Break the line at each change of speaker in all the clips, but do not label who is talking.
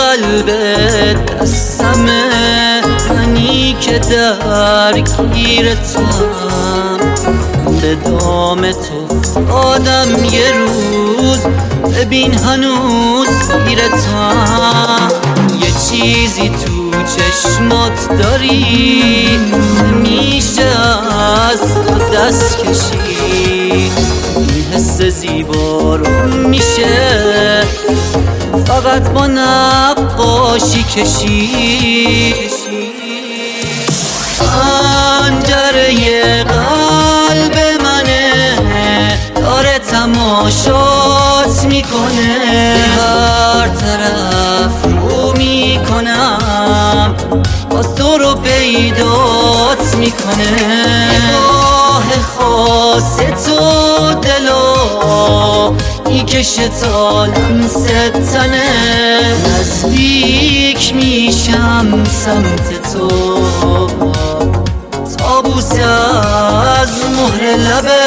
قلبت دستمه، منی که درگیرتم. به دام تو آدم یه روز، ببین هنوز گیرتم. یه چیزی تو چشمات داری، نمیشه از تو دست کشید. این حس زیبا رو میشه فقط با نقاشی کشید. پنجره قلب منه، داره تماشات میکنه. هر طرف رو میکنم، باز تو رو پیدات میکنه. نگاه خاص تو دلو میکشه تا لمس تنه. نزدیک میشم سمت تو، طاووس از مهر لبه.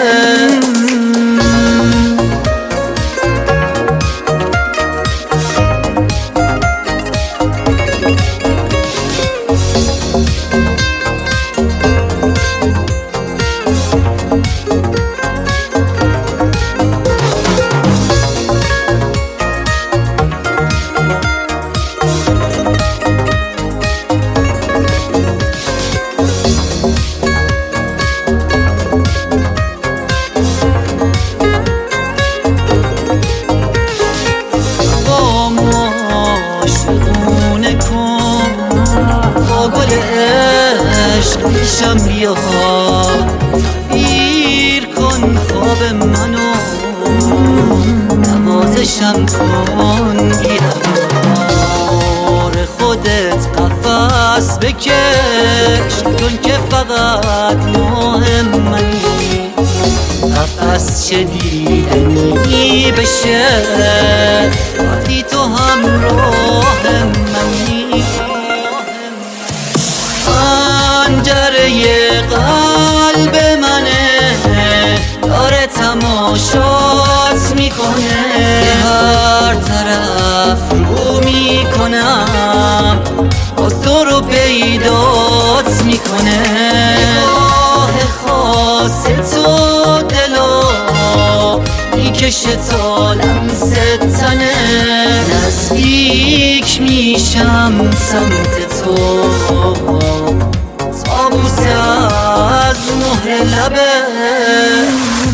با گل عشق پیشم بیا، گیر کن خواب منو، نوازشم کن. بیار خودت قفس بکش، کن که فقط مهمنی. قفس شدیدنی بشه وقتی تو همراه منی. پنجره قلب منه، داره تماشات میکنه. هر طرف رو میکنم، باز تو رو پیدات میکنه. نگاه خاص تو دلو میکشه تا لمس تنه. نزدیک میشم سمت تو، طاووس از مهر لبه.